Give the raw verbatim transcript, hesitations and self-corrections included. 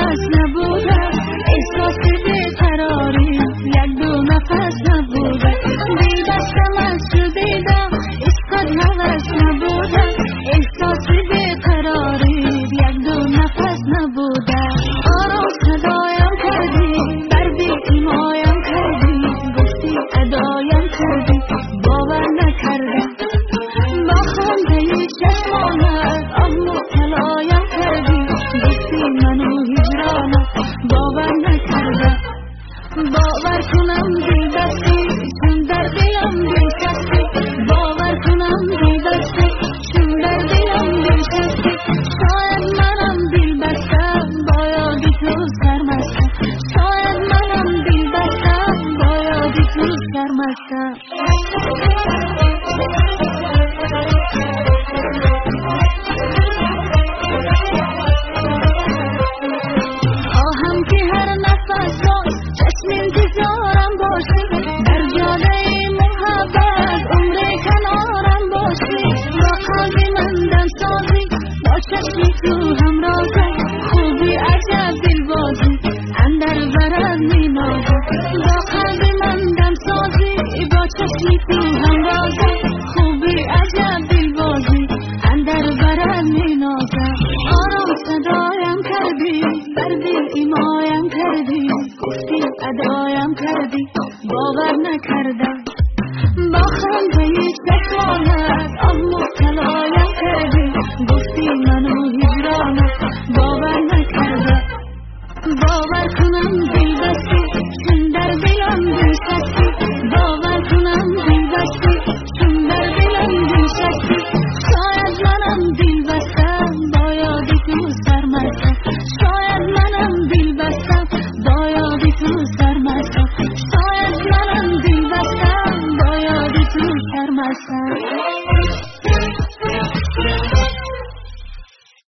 نفس نبودم، احساس بیقراری یک دو نفس نبودم، دل بستم از تو دیدم عشقت نفس نبودم، احساس بیقراری یک دو نفس نبودم. آرام صدایم کردی بردی ایمایم کردی، گفتی ادایم کردی باور نکردم، با خنده چشمانت آه مبتلایم کردی، گفتی منو هجرانت باور نکردم. باور کنم دل بستی چون در دلم دلچسبی، باور کنم دل بستی چون در دلم دلچسبی، شاید منم دل بستم با یادی تو سرمستم، شاید منم دل بستم با یادی تو سرمستم. خواهم که هر نفس چشم انتظارم باشی، در جاده محبت عمر کنارم باشی، با قلب من دم سازی با چشمی تو همرازی، خوبی عجب دلبازی اندر برم می نازی، با قلب من دم سازی با چشمی تو همرازی، خوبی عجب دلبازی اندر برم می نازم. آرام صدایم کردی بردی ایمایم کردی، گفتی ادایم کردی باور نکردم، با خنده چشمانت آه مبتلایم کردی، گفتی منو هجرانت باور نکردم. باور کنم دل بستی چون در دلم دلچسبی، باور کنم دل بستی چون در دلم دلچسبی، شاید منم دل بستم با یادی تو سرمستم، شاید منم دل بستم با یادی تو سرمستم، شاید منم دل بستم با یادی تو سرمستم.